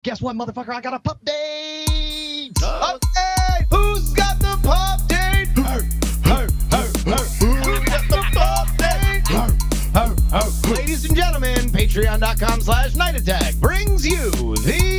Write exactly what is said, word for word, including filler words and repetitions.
Guess what, motherfucker? I got a pup date! Uh, Update! Who's got the pup date? Her, her, her, her. Who's got the pup date? Her, her, her. Ladies and gentlemen, patreon dot com slash night attack brings you the